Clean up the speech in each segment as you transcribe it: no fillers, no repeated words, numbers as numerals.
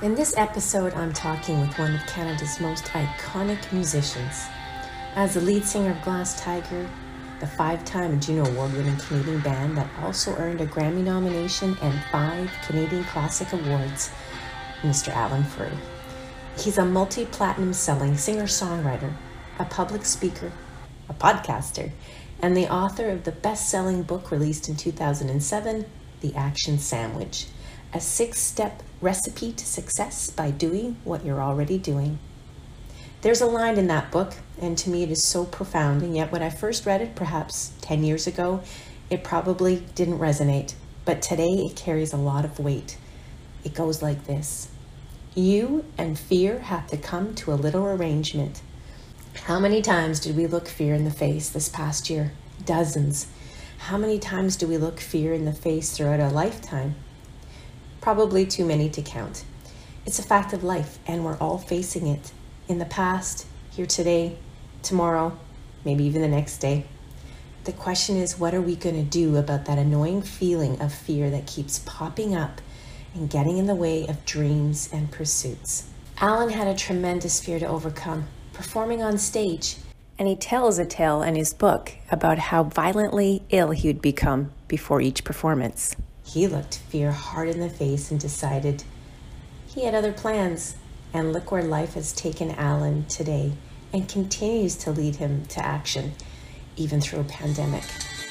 In this episode, I'm talking with one of Canada's most iconic musicians. As the lead singer of Glass Tiger, the 5-time Juno Award-winning Canadian band that also earned a Grammy nomination and 5 Canadian Classic Awards, Mr. Alan Frew. He's a multi-platinum selling singer-songwriter, a public speaker, a podcaster, and the author of the best-selling book released in 2007, The Action Sandwich, a 6-step recipe to success by doing what you're already doing. There's a line in that book, and to me it is so profound, and yet when I first read it, perhaps 10 years ago, it probably didn't resonate, but today it carries a lot of weight. It goes like this: you and fear have to come to a little arrangement. How many times did we look fear in the face this past year? Dozens. How many times do we look fear in the face throughout a lifetime? Probably too many to count. It's a fact of life, and we're all facing it. In the past, here today, tomorrow, maybe even the next day. The question is, what are we going to do about that annoying feeling of fear that keeps popping up and getting in the way of dreams and pursuits? Alan had a tremendous fear to overcome, performing on stage, and he tells a tale in his book about how violently ill he would become before each performance. He looked fear hard in the face and decided he had other plans. And look where life has taken Alan today and continues to lead him to action, even through a pandemic.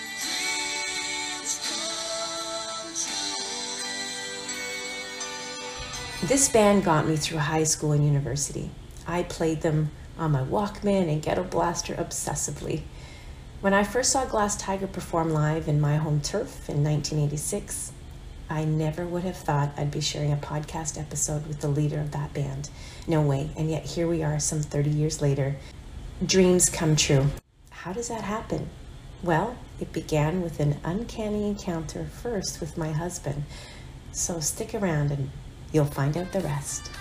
This band got me through high school and university. I played them on my Walkman and Ghetto Blaster obsessively. When I first saw Glass Tiger perform live in my home turf in 1986, I never would have thought I'd be sharing a podcast episode with the leader of that band. No way, and yet here we are some 30 years later. Dreams come true. How does that happen? Well, it began with an uncanny encounter first with my husband. So stick around and you'll find out the rest.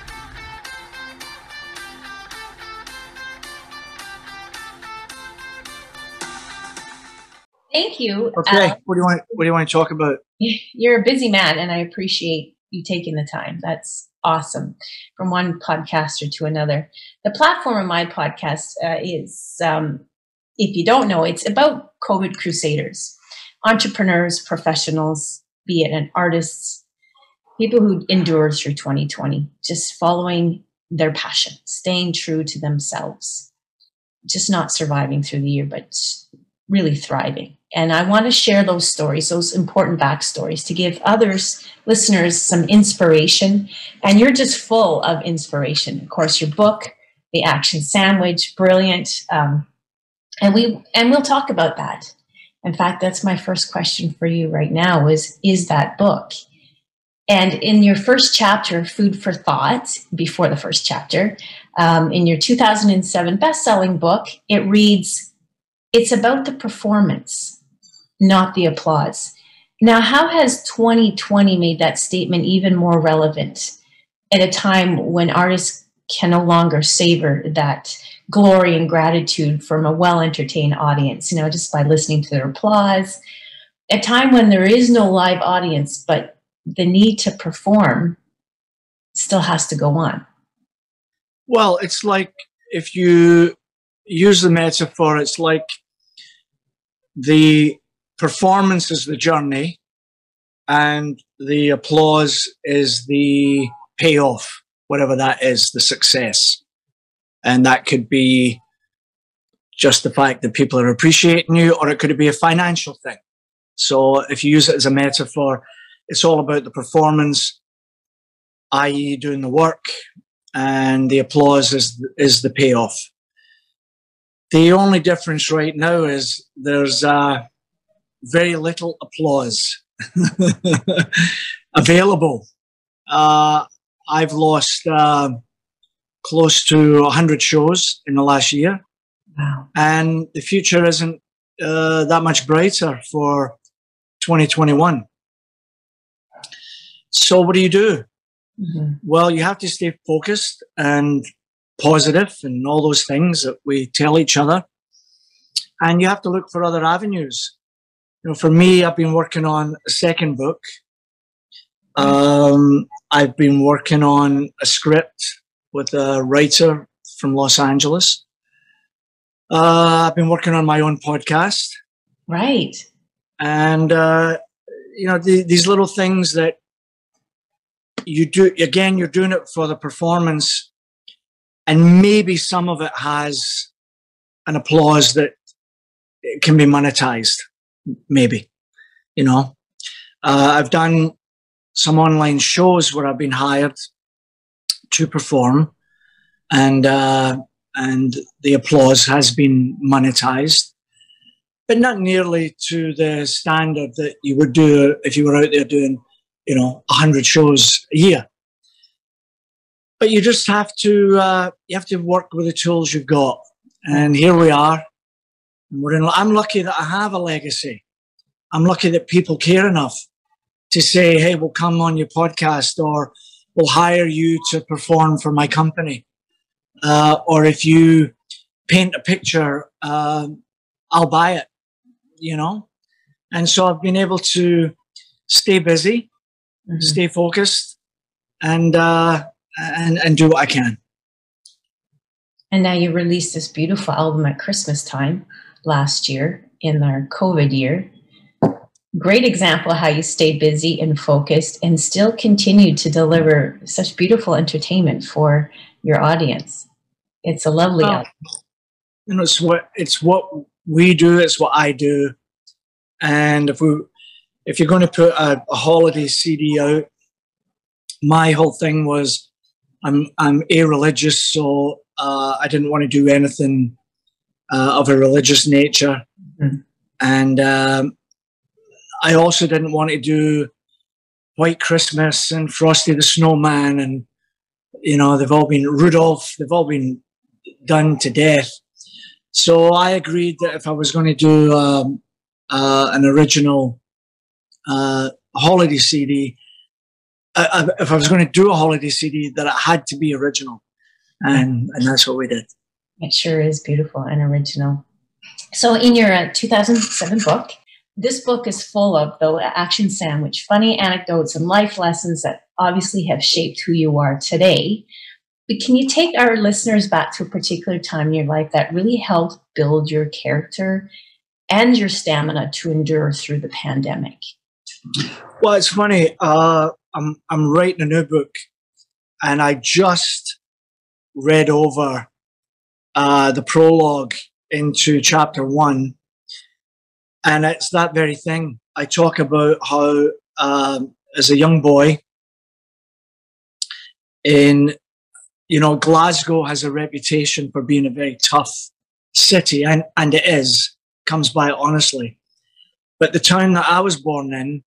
Thank you. Okay, what do you want to talk about? You're a busy man, and I appreciate you taking the time. That's awesome. From one podcaster to another. The platform of my podcast is, if you don't know, it's about COVID crusaders, entrepreneurs, professionals, be it an artists, people who endured through 2020, just following their passion, staying true to themselves, just not surviving through the year, but really thriving. And I want to share those stories, those important backstories, to give others, listeners, some inspiration. And you're just full of inspiration. Of course, your book, The Action Sandwich, brilliant. And we'll talk about that. In fact, that's my first question for you right now is that book. And in your first chapter, Food for Thought, before the first chapter, in your 2007 best-selling book, it reads, "It's about the performance, not the applause." Now, how has 2020 made that statement even more relevant at a time when artists can no longer savor that glory and gratitude from a well-entertained audience, just by listening to their applause, a time when there is no live audience, but the need to perform still has to go on? Well, it's like, if you use the metaphor, it's like the performance is the journey and the applause is the payoff, whatever that is, the success. And that could be just the fact that people are appreciating you, or it could be a financial thing. So if you use it as a metaphor, it's all about the performance, i.e. doing the work, and the applause is the payoff. The only difference right now is there's very little applause available. I've lost close to 100 shows in the last year. Wow. And the future isn't that much brighter for 2021. So what do you do? Mm-hmm. Well, you have to stay focused and positive and all those things that we tell each other. And you have to look for other avenues. For me, I've been working on a second book. I've been working on a script with a writer from Los Angeles. I've been working on my own podcast. Right. And, these little things that you do, again, you're doing it for the performance, and maybe some of it has an applause that can be monetized, maybe, I've done some online shows where I've been hired to perform, and the applause has been monetized, but not nearly to the standard that you would do if you were out there doing, 100 shows a year. But you just have to work with the tools you've got. And here we are. I'm lucky that I have a legacy. I'm lucky that people care enough to say, hey, we'll come on your podcast, or we'll hire you to perform for my company. Or if you paint a picture, I'll buy it, And so I've been able to stay busy, stay focused, and do what I can. And now you released this beautiful album at Christmas time last year, in our COVID year. Great example of how you stay busy and focused and still continue to deliver such beautiful entertainment for your audience. It's a lovely album. It's what we do. It's what I do. And if you're going to put a holiday CD out, my whole thing was I'm a-religious, so I didn't want to do anything of a religious nature. And I also didn't want to do White Christmas and Frosty the Snowman, and they've all been Rudolph. They've all been done to death. So I agreed that if I was going to do an original holiday CD, if I was going to do a holiday CD, that it had to be original, and that's what we did. It sure is beautiful and original. So in your 2007 book, this book is full of the action sandwich, funny anecdotes and life lessons that obviously have shaped who you are today. But can you take our listeners back to a particular time in your life that really helped build your character and your stamina to endure through the pandemic? Well, it's funny. I'm writing a new book, and I just read over the prologue into chapter 1. And it's that very thing. I talk about how, as a young boy, Glasgow has a reputation for being a very tough city, and it is, comes by it honestly. But the town that I was born in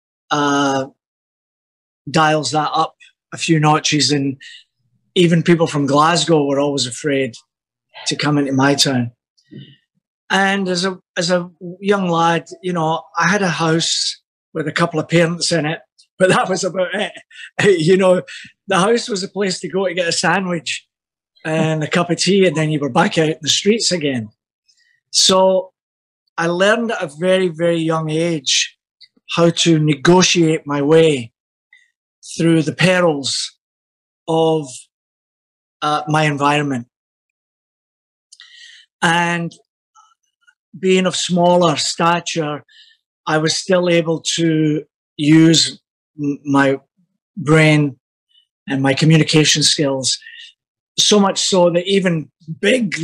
dials that up a few notches, and even people from Glasgow were always afraid to come into my town. And as a young lad, I had a house with a couple of parents in it, but that was about it. The house was a place to go to get a sandwich and a cup of tea, and then you were back out in the streets again. So I learned at a very, very young age how to negotiate my way through the perils of my environment. And being of smaller stature, I was still able to use my brain and my communication skills, so much so that even big,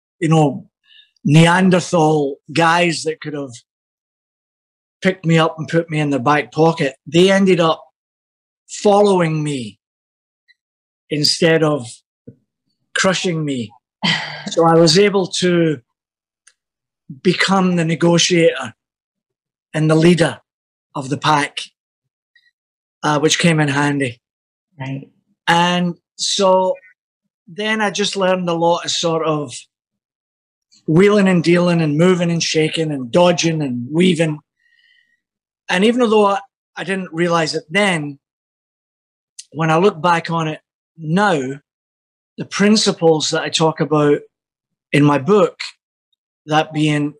Neanderthal guys that could have picked me up and put me in their back pocket, they ended up following me instead of crushing me. So I was able to become the negotiator and the leader of the pack, which came in handy. Right. And so then I just learned a lot of sort of wheeling and dealing and moving and shaking and dodging and weaving. And even though I didn't realize it then, when I look back on it now, the principles that I talk about in my book, that being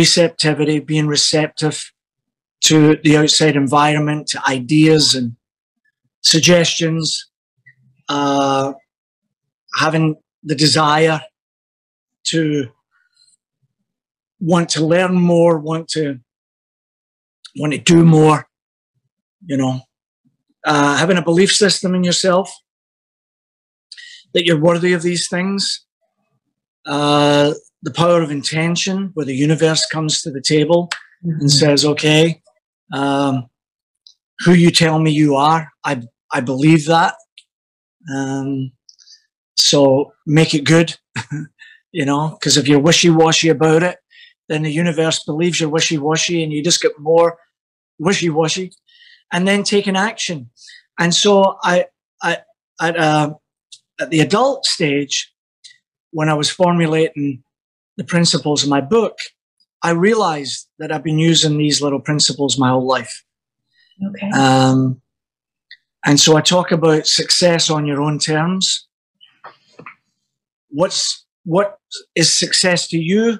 receptivity, being receptive to the outside environment, to ideas and suggestions, having the desire to want to learn more, want to do more, you know, having a belief system in yourself that you're worthy of these things, the power of intention, where the universe comes to the table and says, okay, who you tell me you are, I believe that. So make it good, you know, because if you're wishy-washy about it, then the universe believes you're wishy-washy and you just get more wishy-washy, and then taking action. And so at the adult stage, when I was formulating the principles of my book, I realized that I've been using these little principles my whole life. Okay. And so I talk about success on your own terms. What is success to you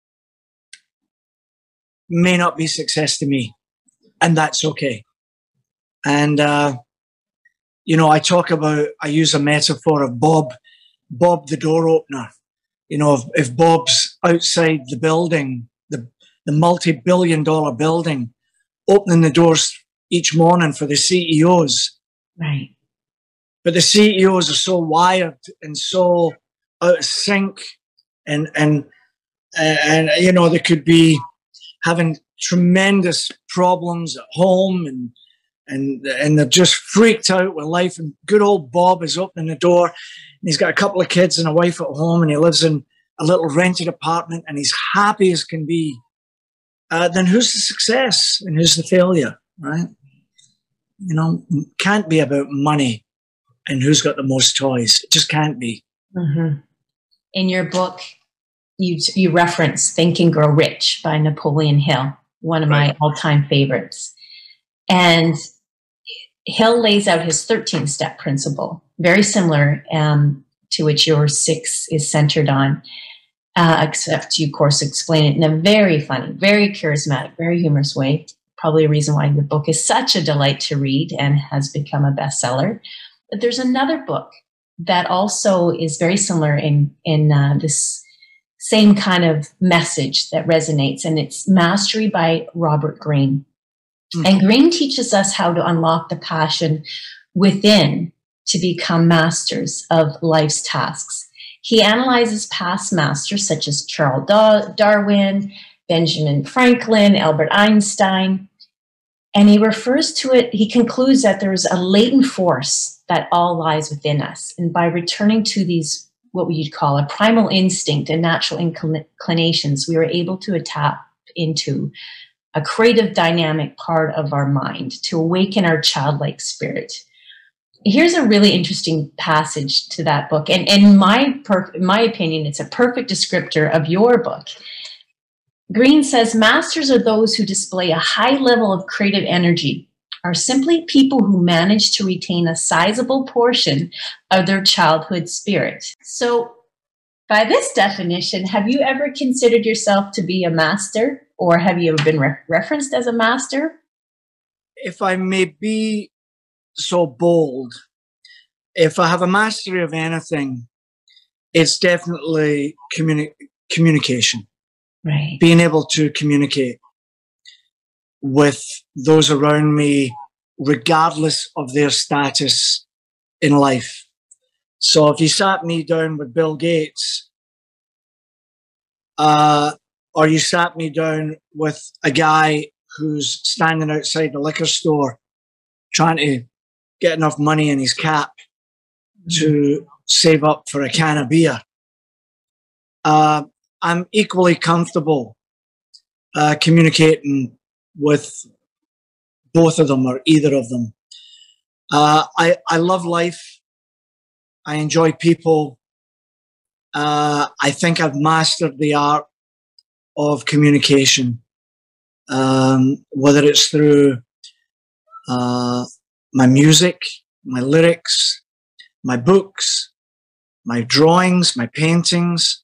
may not be success to me, and that's okay. And you know, I use a metaphor of Bob the door opener. You know, if Bob's outside the building, the multi-billion-dollar building, opening the doors each morning for the CEOs. Right. But the CEOs are so wired and so out of sync, and you know, they could be having tremendous problems at home, and they're just freaked out with life. And good old Bob is opening the door, and he's got a couple of kids and a wife at home, and he lives in a little rented apartment, and he's happy as can be. Then who's the success and who's the failure, right? You know, can't be about money and who's got the most toys. It just can't be. Mm-hmm. In your book, you reference Think and Grow Rich by Napoleon Hill, one of my all-time favorites. And Hill lays out his 13-step principle, very similar to which your 6 is centered on, except you, of course, explain it in a very funny, very charismatic, very humorous way. Probably a reason why the book is such a delight to read and has become a bestseller. But there's another book that also is very similar in this same kind of message that resonates, and it's Mastery by Robert Greene. Mm-hmm. And Greene teaches us how to unlock the passion within to become masters of life's tasks. He analyzes past masters such as Charles Darwin, Benjamin Franklin, Albert Einstein, and he refers to it, he concludes that there is a latent force that all lies within us. And by returning to these, what we would call a primal instinct and natural inclinations, we are able to tap into a creative, dynamic part of our mind to awaken our childlike spirit. Here's a really interesting passage to that book. And in my opinion, it's a perfect descriptor of your book. Greene says, masters are those who display a high level of creative energy, are simply people who manage to retain a sizable portion of their childhood spirit. So by this definition, have you ever considered yourself to be a master, or have you ever been referenced as a master? If I may be so bold, if I have a mastery of anything, it's definitely communication. Right. Being able to communicate with those around me, regardless of their status in life. So if you sat me down with Bill Gates, or you sat me down with a guy who's standing outside the liquor store trying to get enough money in his cap to save up for a can of beer, I'm equally comfortable communicating with both of them or either of them. I love life. I enjoy people. I think I've mastered the art of communication, whether it's through my music, my lyrics, my books, my drawings, my paintings.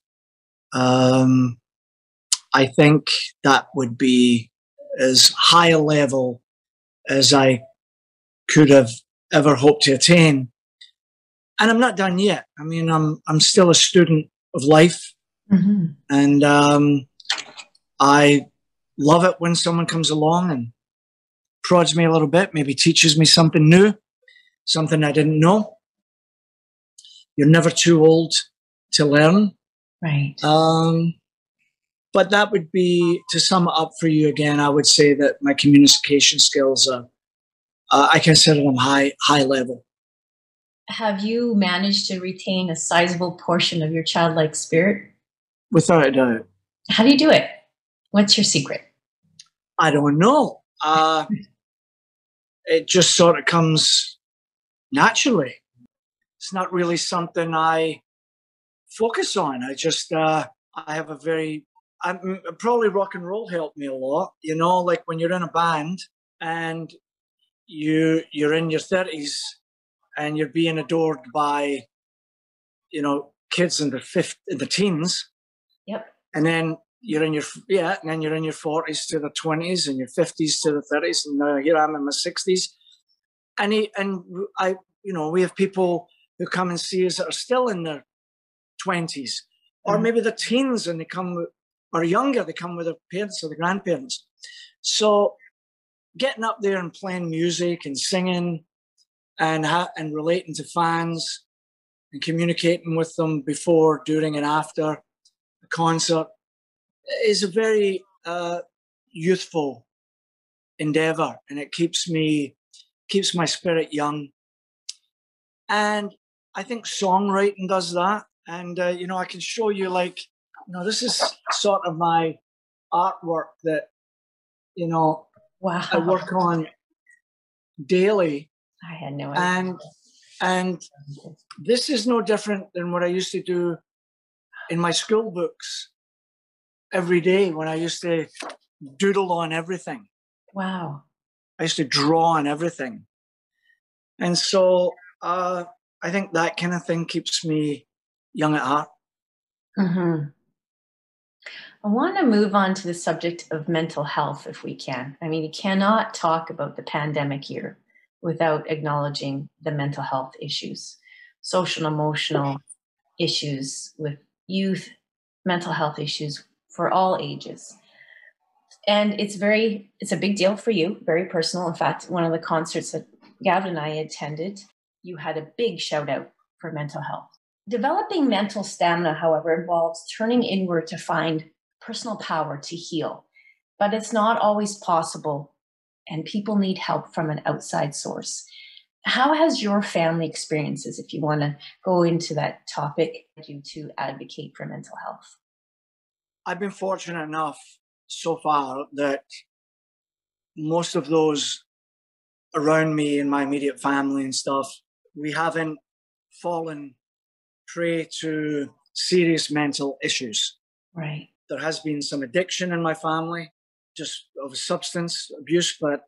I think that would be as high a level as I could have ever hoped to attain. And I'm not done yet. I mean, I'm still a student of life, and I love it when someone comes along and prods me a little bit, maybe teaches me something new, something I didn't know. You're never too old to learn. Right. But that would be, to sum it up for you again, I would say that my communication skills are, I consider them high level. Have you managed to retain a sizable portion of your childlike spirit? Without a doubt. How do you do it? What's your secret? I don't know. It just sort of comes naturally. It's not really something I focus on. I just, I have a very, probably rock and roll helped me a lot. You know, like when you're in a band and you're in your 30s and you're being adored by, you know, kids in the teens. Yep. And then you're in your 40s to the 20s and your 50s to the 30s, and now here I am in my 60s. And we have people who come and see us that are still in their 20s, or maybe the teens, and they come, or younger, they come with their parents or the grandparents. So getting up there and playing music and singing and relating to fans and communicating with them before, during, and after a concert is a very youthful endeavor, and it keeps my spirit young. And I think songwriting does that. And I can show you, like, this is sort of my artwork that wow, I work on daily. I had no idea. And this is no different than what I used to do in my school books every day when I used to doodle on everything. Wow. I used to draw on everything. And so I think that kind of thing keeps me young at heart. Mm-hmm. I want to move on to the subject of mental health, if we can. I mean, you cannot talk about the pandemic year without acknowledging the mental health issues, social and emotional issues with youth, mental health issues for all ages. And it's a big deal for you, very personal. In fact, one of the concerts that Gavin and I attended, you had a big shout out for mental health. Developing mental stamina, however, involves turning inward to find personal power to heal, but it's not always possible, and people need help from an outside source. How has your family experiences, if you want to go into that topic, led you to advocate for mental health? I've been fortunate enough so far that most of those around me in my immediate family and stuff, we haven't fallen prey to serious mental issues. Right. There has been some addiction in my family, just of substance abuse, but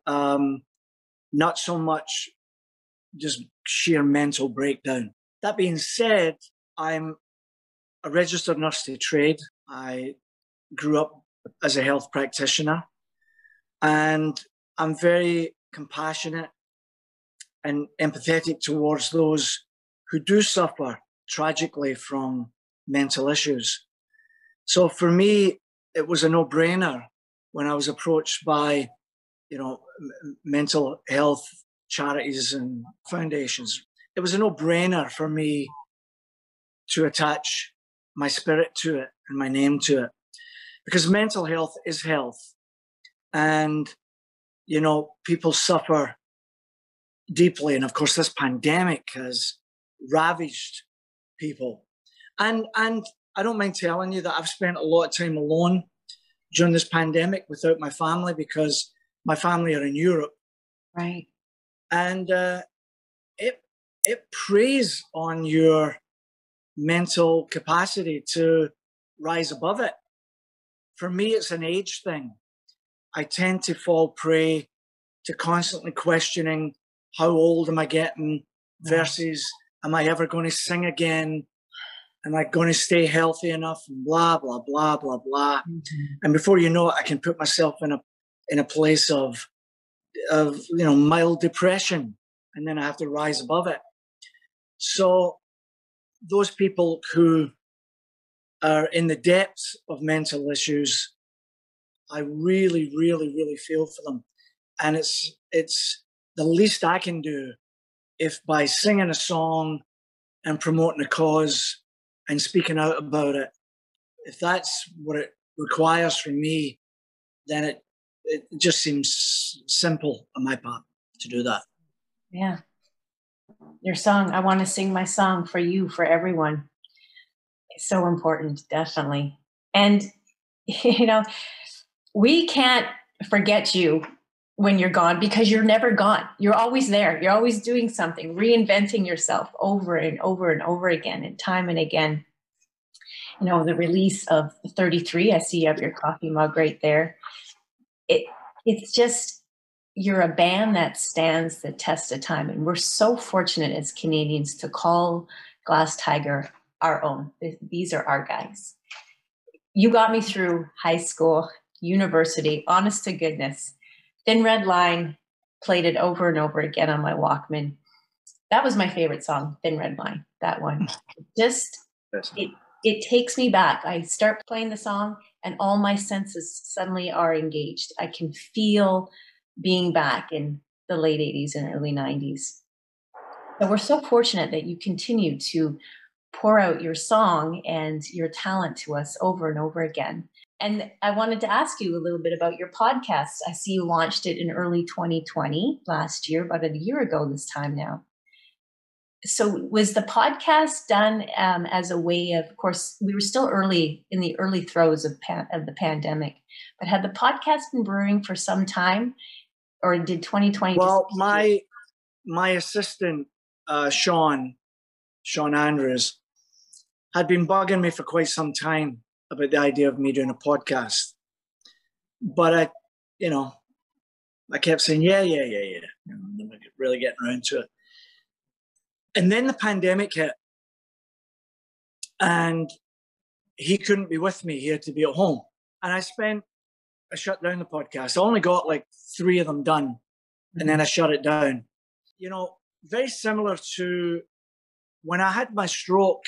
not so much just sheer mental breakdown. That being said, I'm a registered nurse to trade. I grew up as a health practitioner, and I'm very compassionate and empathetic towards those who do suffer tragically from mental issues. So for me, it was a no-brainer when I was approached by, mental health charities and foundations. It was a no-brainer for me to attach my spirit to it and my name to it, because mental health is health. And, people suffer deeply. And of course, this pandemic has ravaged people. And I don't mind telling you that I've spent a lot of time alone during this pandemic without my family, because my family are in Europe. Right. And it preys on your mental capacity to rise above it. For me, it's an age thing. I tend to fall prey to constantly questioning, how old am I getting versus am I ever going to sing again? Am I going to stay healthy enough? And blah, blah, blah, blah, blah. Mm-hmm. And before you know it, I can put myself in a place of mild depression. and then I have to rise above it. So those people who are in the depths of mental issues, I really, really, really feel for them. And it's the least I can do if by singing a song and promoting a cause and speaking out about it, if that's what it requires from me, then it just seems simple on my part to do that. Yeah. Your song, I want to sing my song for you, for everyone. It's so important, definitely. And, we can't forget you when you're gone, because you're never gone. You're always there. You're always doing something, reinventing yourself over and over and over again, and time and again. The release of 33, I see you have your coffee mug right there. It's just, you're a band that stands the test of time. And we're so fortunate as Canadians to call Glass Tiger our own. These are our guys. You got me through high school, university, honest to goodness. Thin Red Line, played it over and over again on my Walkman. That was my favorite song, Thin Red Line, that one. It takes me back. I start playing the song and all my senses suddenly are engaged. I can feel being back in the late 80s and early 90s. So we're so fortunate that you continue to pour out your song and your talent to us over and over again. And I wanted to ask you a little bit about your podcast. I see you launched it in early 2020, last year, about a year ago this time now. So was the podcast done as a way of course, we were still early in the early throes of the pandemic, but had the podcast been brewing for some time, or did 2020? Well, my assistant, Sean Andrews, had been bugging me for quite some time about the idea of me doing a podcast. But I kept saying, yeah. Never really getting around to it. And then the pandemic hit and he couldn't be with me. He had to be at home. And I shut down the podcast. I only got like 3 of them done and then I shut it down. Very similar to when I had my stroke,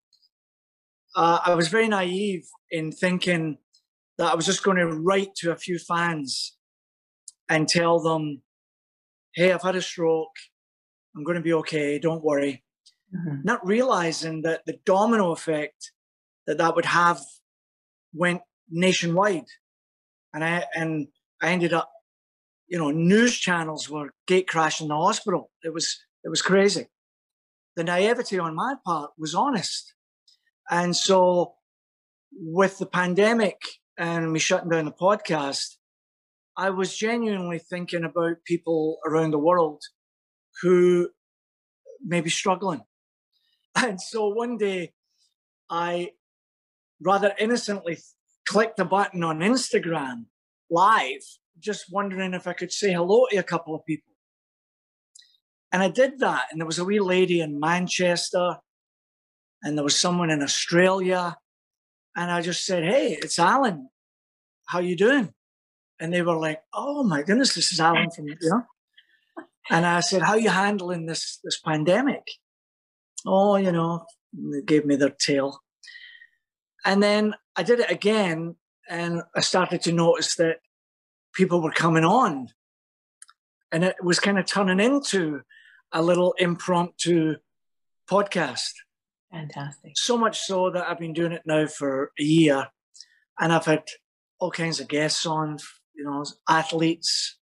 I was very naive in thinking that I was just going to write to a few fans and tell them, hey, I've had a stroke. I'm going to be okay. Don't worry. Mm-hmm. Not realizing that the domino effect that would have went nationwide. And I ended up, news channels were gate crashing the hospital. It was crazy. The naivety on my part was honest. And so with the pandemic and me shutting down the podcast, I was genuinely thinking about people around the world who may be struggling. And so one day I rather innocently clicked a button on Instagram Live, just wondering if I could say hello to a couple of people. And I did that. And there was a wee lady in Manchester and there was someone in Australia. And I just said, hey, it's Alan. How you doing? And they were like, oh my goodness, this is Alan from, And I said, how are you handling this pandemic? Oh, they gave me their tale. And then I did it again and I started to notice that people were coming on and it was kind of turning into a little impromptu podcast. Fantastic. So much so that I've been doing it now for a year and I've had all kinds of guests on, athletes,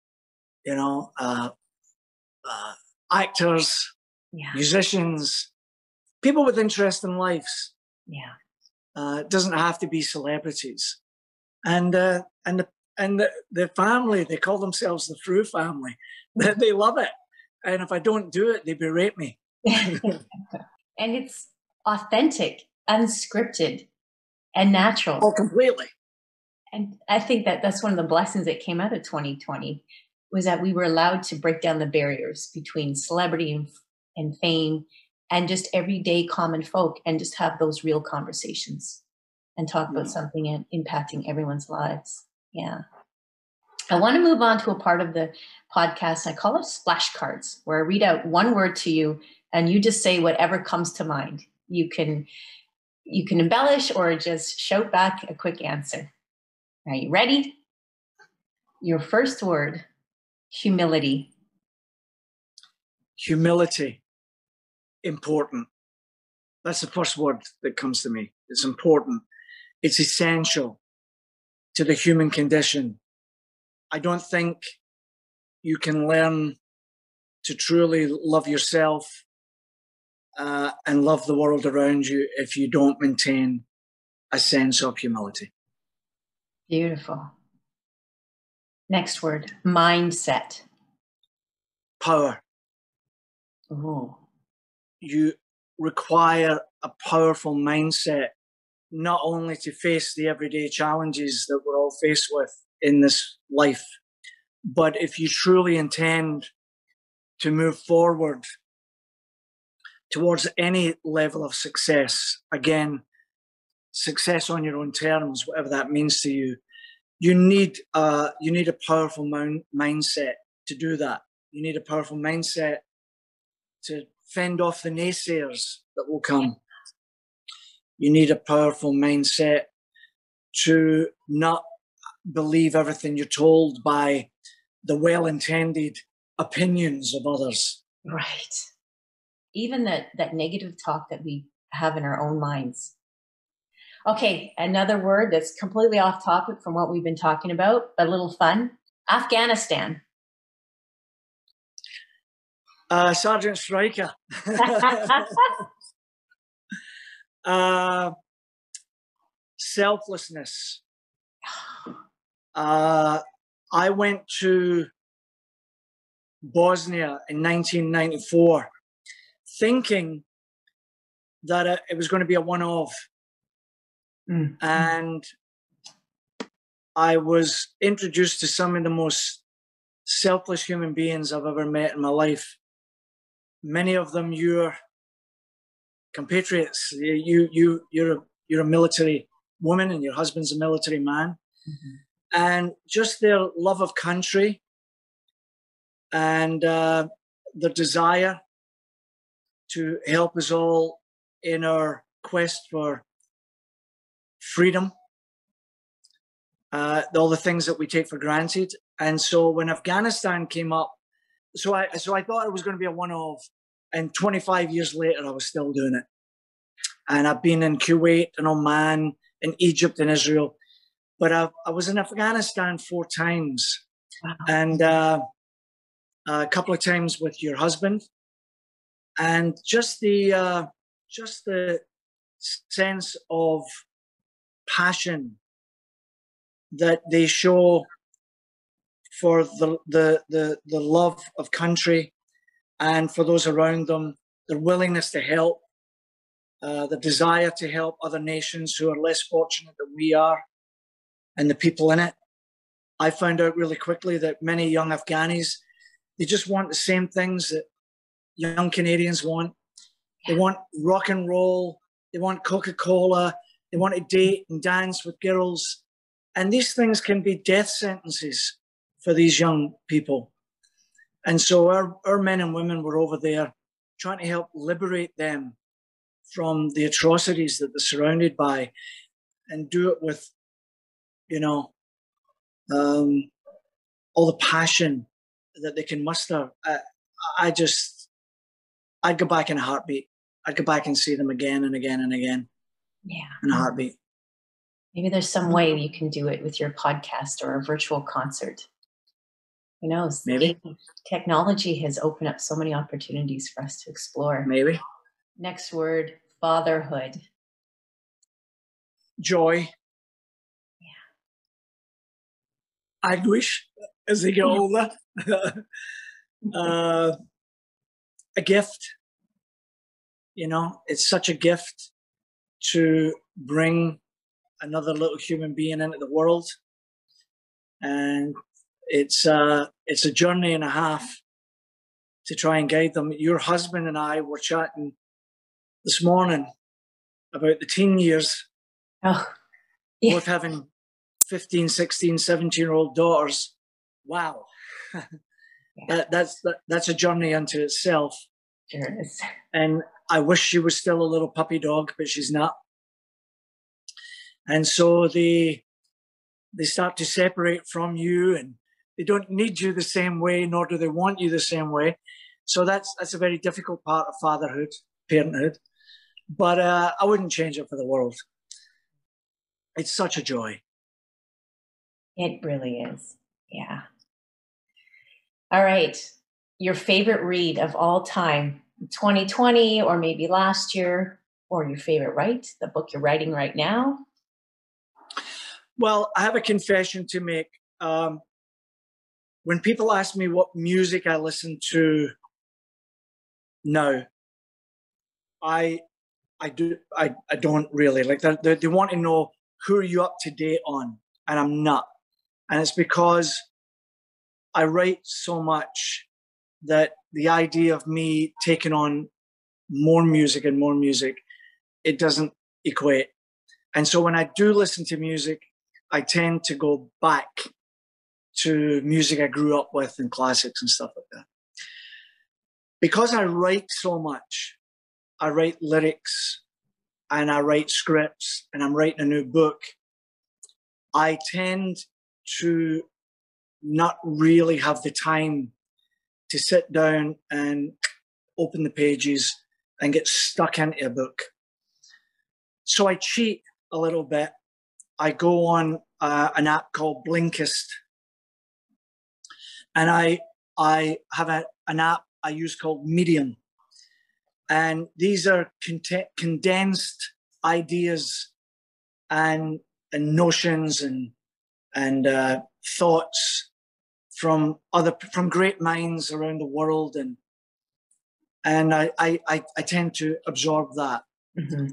actors, musicians, people with interesting lives. Yeah. It doesn't have to be celebrities. And the family, they call themselves the Frew family. They love it. And if I don't do it, they berate me. And it's authentic, unscripted, and natural. Oh, completely. And I think that's one of the blessings that came out of 2020 was that we were allowed to break down the barriers between celebrity and fame and just everyday common folk and just have those real conversations and talk about something impacting everyone's lives. Yeah. I want to move on to a part of the podcast I call it splash cards, where I read out one word to you and you just say whatever comes to mind. You can embellish or just shout back a quick answer. Are you ready? Your first word, humility. Humility. Important. That's the first word that comes to me. It's important. It's essential to the human condition. I don't think you can learn to truly love yourself and love the world around you if you don't maintain a sense of humility. Beautiful. Next word, mindset. Power. Ooh. You require a powerful mindset, not only to face the everyday challenges that we're all faced with in this life, but if you truly intend to move forward towards any level of success, again, success on your own terms, whatever that means to you, you need a powerful mindset to do that. You need a powerful mindset to fend off the naysayers that will come. You need a powerful mindset to not believe everything you're told by the well-intended opinions of others. Right. Even that negative talk that we have in our own minds. Okay, another word that's completely off topic from what we've been talking about, but a little fun. Afghanistan. Sergeant Striker. Selflessness. I went to Bosnia in 1994 thinking that it was going to be a one-off. Mm-hmm. And I was introduced to some of the most selfless human beings I've ever met in my life. Many of them your compatriots. You're a military woman and your husband's a military man. Mm-hmm. And just their love of country and their desire to help us all in our quest for freedom, all the things that we take for granted. And so when Afghanistan came up, so I thought it was going to be a one-off, and 25 years later, I was still doing it. And I've been in Kuwait and Oman, in Egypt and Israel, but I was in Afghanistan 4 times. Wow. And a couple of times with your husband, and just the sense of passion that they show for the love of country and for those around them, their willingness to help, the desire to help other nations who are less fortunate than we are, and the people in it. I found out really quickly that many young Afghanis, they just want the same things that young Canadians want. They want rock and roll. They want Coca-Cola. They want to date and dance with girls. And these things can be death sentences for these young people. And so our men and women were over there trying to help liberate them from the atrocities that they're surrounded by, and do it with, all the passion that they can muster. I'd go back in a heartbeat. I'd go back and see them again and again and again. Yeah. In a heartbeat. Maybe there's some way you can do it with your podcast or a virtual concert. Who knows? Maybe. Technology has opened up so many opportunities for us to explore. Maybe. Next word, fatherhood. Joy. Yeah. Anguish as they get older. A gift. It's such a gift to bring another little human being into the world. And it's a journey and a half to try and guide them. Your husband and I were chatting this morning about the teen years. Oh, yeah. Both having 15, 16, 17-year-old daughters. wow. Yeah. That's a journey unto itself. Sure is. And I wish she was still a little puppy dog, but she's not. And so they start to separate from you, and they don't need you the same way, nor do they want you the same way. So that's a very difficult part of fatherhood, parenthood. But I wouldn't change it for the world. It's such a joy. It really is. Yeah. All right. Your favorite read of all time, 2020 or maybe last year, or your favorite write, the book you're writing right now? Well, I have a confession to make. When people ask me what music I listen to now, I don't really like. They want to know who are you up to date on, and I'm not. And it's because I write so much that the idea of me taking on more music, it doesn't equate. And so when I do listen to music, I tend to go back to music I grew up with and classics and stuff like that. Because I write so much, I write lyrics and I write scripts and I'm writing a new book, I tend to not really have the time to sit down and open the pages and get stuck into a book. So I cheat a little bit. I go on an app called Blinkist, and I have an app I use called Medium, and these are condensed ideas and notions and thoughts from great minds around the world, and I tend to absorb that. Mm-hmm.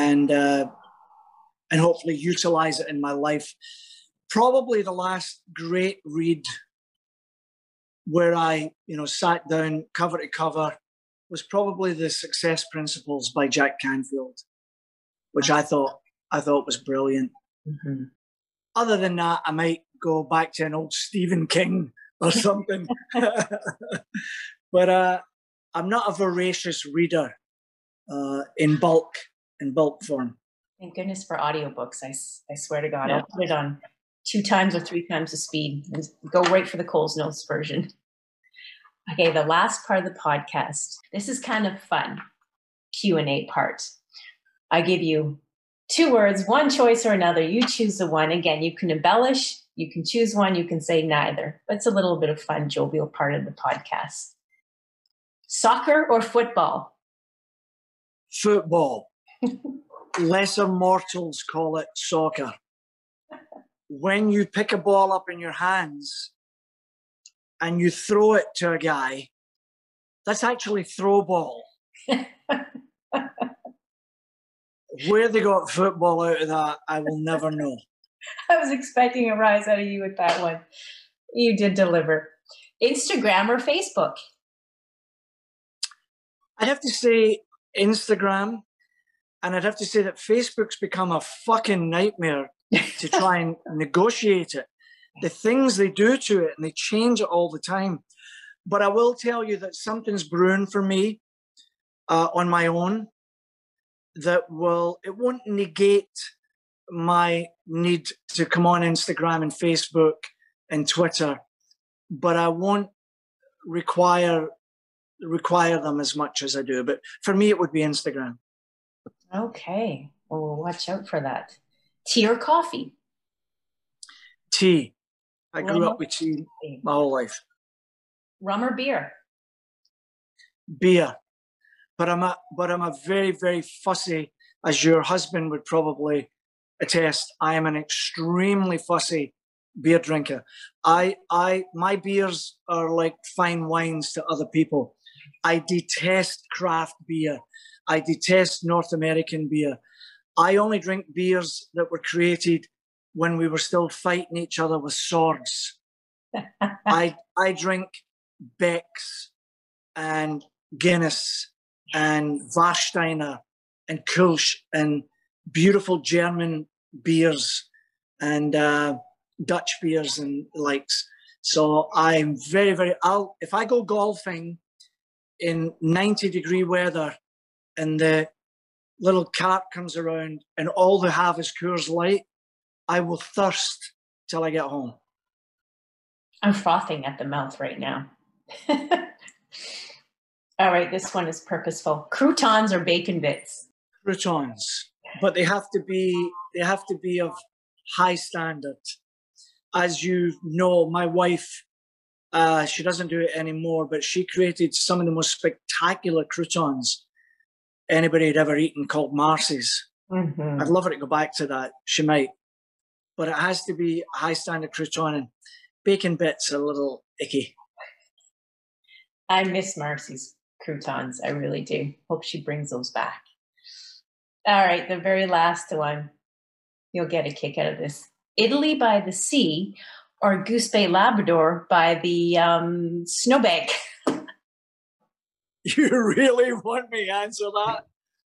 And hopefully utilize it in my life. Probably the last great read where I, sat down cover to cover was probably The Success Principles by Jack Canfield, which I thought was brilliant. Mm-hmm. Other than that, I might go back to an old Stephen King or something. But I'm not a voracious reader in bulk form. Thank goodness for audiobooks. I swear to God, yeah. I'll put it on 2 times or 3 times the speed and go right for the Coles Notes version. Okay, the last part of the podcast. This is kind of fun. Q&A part. I give you 2 words, one choice or another. You choose the one. Again, you can embellish. You can choose one. You can say neither. But it's a little bit of fun, jovial part of the podcast. Soccer or football? Football. Lesser mortals call it soccer. When you pick a ball up in your hands and you throw it to a guy, that's actually throw ball. Where they got football out of that, I will never know. I was expecting a rise out of you with that one. You did deliver. Instagram or Facebook? I'd have to say Instagram. And I'd have to say that Facebook's become a fucking nightmare to try and negotiate it. The things they do to it, and they change it all the time. But I will tell you that something's brewing for me on my own that it won't negate my need to come on Instagram and Facebook and Twitter, but I won't require them as much as I do. But for me, it would be Instagram. Okay. Well, we'll watch out for that. Tea or coffee? Tea. I grew up with tea my whole life. Rum or beer? Beer. But I'm a very, very fussy, as your husband would probably attest. I am an extremely fussy beer drinker. My beers are like fine wines to other people. I detest craft beer. I detest North American beer. I only drink beers that were created when we were still fighting each other with swords. I drink Beck's and Guinness and Warsteiner and Kulsch and beautiful German beers and Dutch beers and the likes. So I'm if I go golfing in 90-degree weather and the little cart comes around and all they have is Coors Light, I will thirst till I get home. I'm frothing at the mouth right now. All right, this one is purposeful. Croutons or bacon bits? Croutons, but they have to be of high standard. As you know, my wife, she doesn't do it anymore, but she created some of the most spectacular croutons anybody had ever eaten, called Marcy's. Mm-hmm. I'd love her to go back to that. She might. But it has to be a high standard crouton, and bacon bits are a little icky. I miss Marcy's croutons. I really do. Hope she brings those back. All right, the very last one. You'll get a kick out of this. Italy by the sea or Goose Bay, Labrador by the snowbank? You really want me to answer that?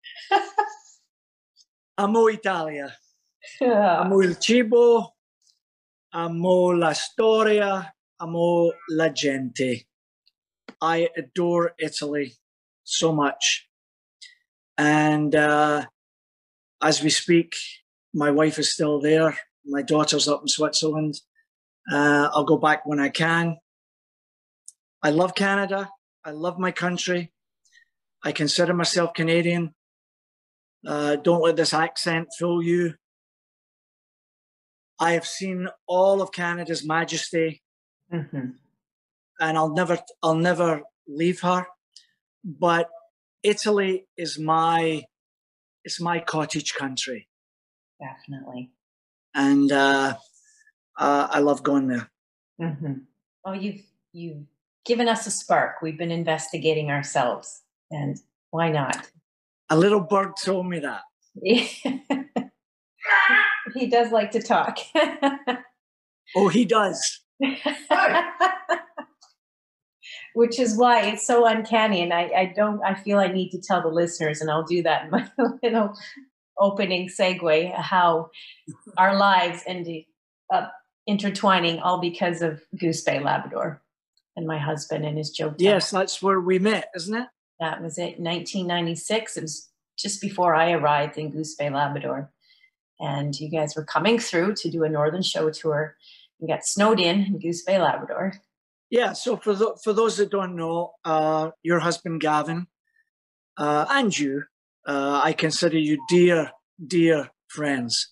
Amo Italia. Amo il cibo. Amo la storia. Amo la gente. I adore Italy so much. And as we speak, my wife is still there. My daughter's up in Switzerland. I'll go back when I can. I love Canada. I love my country. I consider myself Canadian. Don't let this accent fool you. I have seen all of Canada's majesty, and I'll never leave her. But Italy is my cottage country. Definitely. And I love going there. Mm-hmm. Oh, you've given us a spark. We've been investigating ourselves, and why not? A little bird told me that. He does like to talk. Oh, he does. Which is why it's so uncanny, and I feel I need to tell the listeners, and I'll do that in my little opening segue, how our lives ended up intertwining all because of Goose Bay, Labrador, and my husband and his joke. Yes, that's where we met, isn't it? That was it, 1996. It was just before I arrived in Goose Bay, Labrador. And you guys were coming through to do a Northern Show tour and got snowed in Goose Bay, Labrador. Yeah, so for those that don't know, your husband, Gavin, and you, I consider you dear friends.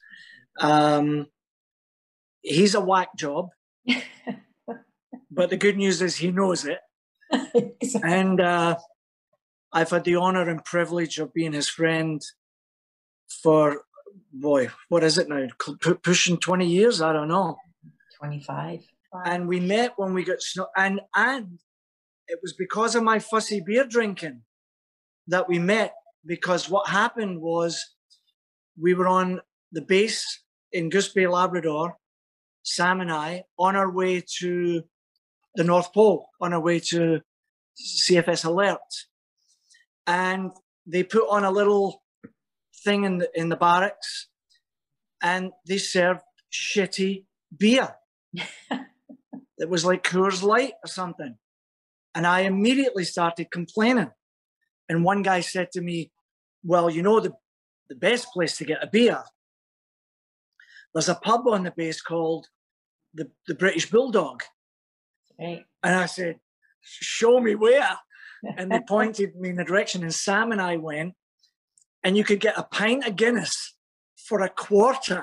He's a whack job, but the good news is he knows it. Exactly. And I've had the honor and privilege of being his friend for, boy, what is it now? Pushing 20 years? I don't know. 25. And we met when we got snow. And it was because of my fussy beer drinking that we met. Because what happened was we were on the base in Goose Bay, Labrador, Sam and I, on our way to the North Pole, on our way to CFS Alert. And they put on a little thing in the barracks, and they served shitty beer. It was like Coors Light or something. And I immediately started complaining. And one guy said to me, well, you know, the best place to get a beer, there's a pub on the base called the British Bulldog. Right. And I said, show me where. And they pointed me in the direction, and Sam and I went, and you could get a pint of Guinness for a quarter.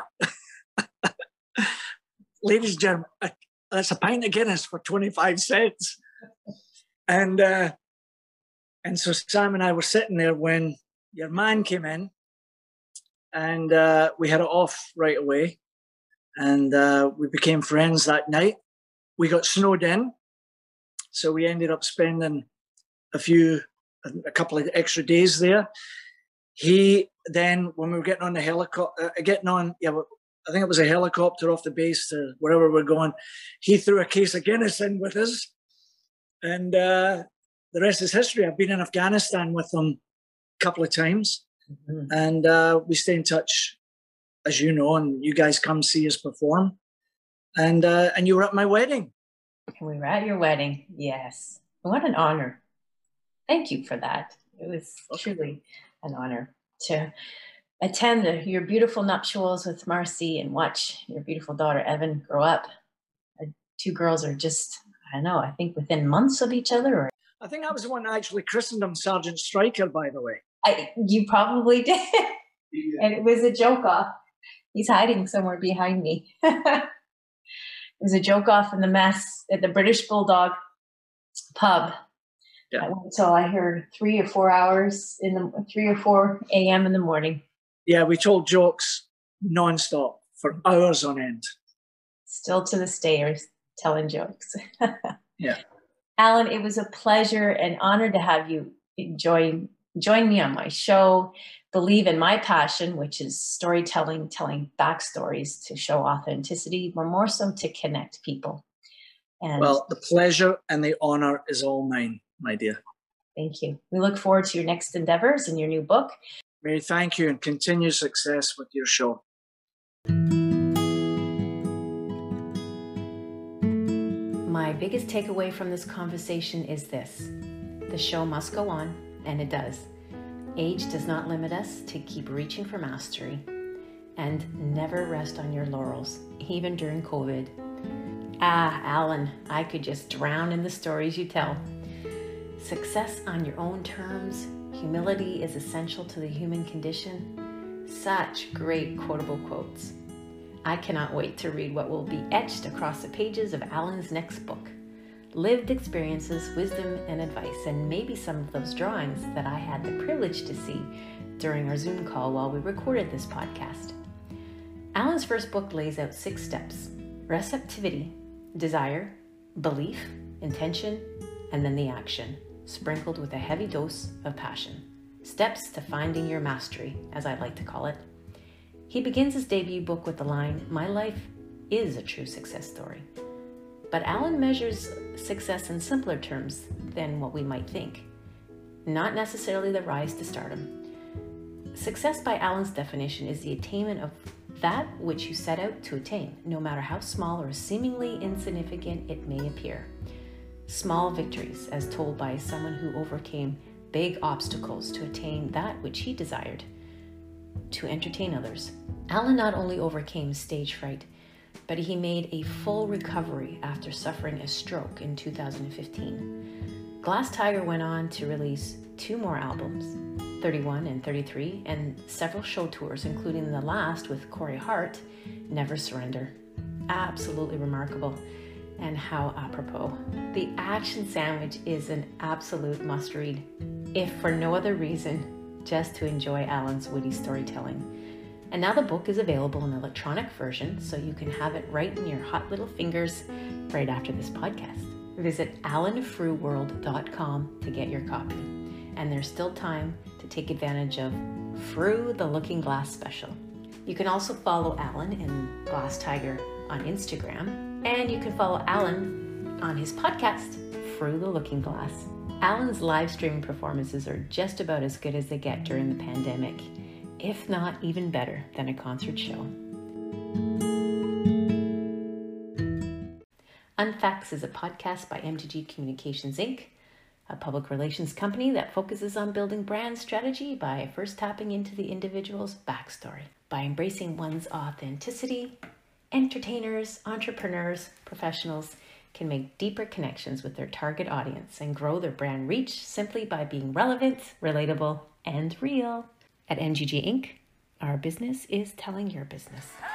Ladies and gentlemen, that's a pint of Guinness for 25 cents. And so Sam and I were sitting there when your man came in, and we had it off right away. And we became friends that night. We got snowed in, so we ended up spending a couple of extra days there. He then, when we were getting on the helicopter, I think it was a helicopter off the base to wherever we're going, he threw a case of Guinness in with us. And the rest is history. I've been in Afghanistan with them a couple of times. Mm-hmm. And we stay in touch, as you know, and you guys come see us perform. And you were at my wedding. And we were at your wedding. Yes. What an honor. Thank you for that. It was truly an honor to attend your beautiful nuptials with Marcy and watch your beautiful daughter Evan grow up. The two girls are just, I don't know, I think within months of each other. Or I think that was the one that actually christened him Sergeant Striker, by the way. You probably did. Yeah. And it was a joke off. He's hiding somewhere behind me. It was a joke off in the mess at the British Bulldog pub. Yeah. I went until I heard 3 or 4 a.m. in the morning. Yeah, we told jokes nonstop for hours on end. Still to this day, are telling jokes. Yeah. Alan, it was a pleasure and honor to have you join me on my show. Believe in my passion, which is storytelling, telling backstories to show authenticity, but more so to connect people. And well, the pleasure and the honor is all mine, my dear. Thank you. We look forward to your next endeavors and your new book. Mary, thank you and continue success with your show. My biggest takeaway from this conversation is this: the show must go on, and it does. Age does not limit us to keep reaching for mastery, and never rest on your laurels, even during COVID. Alan, I could just drown in the stories you tell. Success on your own terms, humility is essential to the human condition. Such great quotable quotes. I cannot wait to read what will be etched across the pages of Alan's next book. Lived experiences, wisdom, and advice, and maybe some of those drawings that I had the privilege to see during our Zoom call while we recorded this podcast. Alan's first book lays out 6 steps: receptivity, desire, belief, intention, and then the action, sprinkled with a heavy dose of passion. Steps to finding your mastery, as I like to call it. He begins his debut book with the line, "My life is a true success story." But Alan measures success in simpler terms than what we might think. Not necessarily the rise to stardom. Success by Alan's definition is the attainment of that which you set out to attain, no matter how small or seemingly insignificant it may appear. Small victories, as told by someone who overcame big obstacles to attain that which he desired, to entertain others. Alan not only overcame stage fright, but he made a full recovery after suffering a stroke in 2015. Glass Tiger went on to release 2 more albums, 31 and 33, and several show tours, including the last with Corey Hart, Never Surrender. Absolutely remarkable, and how apropos. The Action Sandwich is an absolute must-read, if for no other reason, just to enjoy Alan's witty storytelling. And now the book is available in electronic version, so you can have it right in your hot little fingers right after this podcast. Visit alanfruworld.com to get your copy. And there's still time to take advantage of Fru the Looking Glass special. You can also follow Alan and Glass Tiger on Instagram, and you can follow Alan on his podcast, Fru the Looking Glass. Alan's live streaming performances are just about as good as they get during the pandemic, if not even better than a concert show. Unfacts is a podcast by MTG Communications Inc., a public relations company that focuses on building brand strategy by first tapping into the individual's backstory. By embracing one's authenticity, entertainers, entrepreneurs, professionals can make deeper connections with their target audience and grow their brand reach simply by being relevant, relatable, and real. At MGG Inc., our business is telling your business.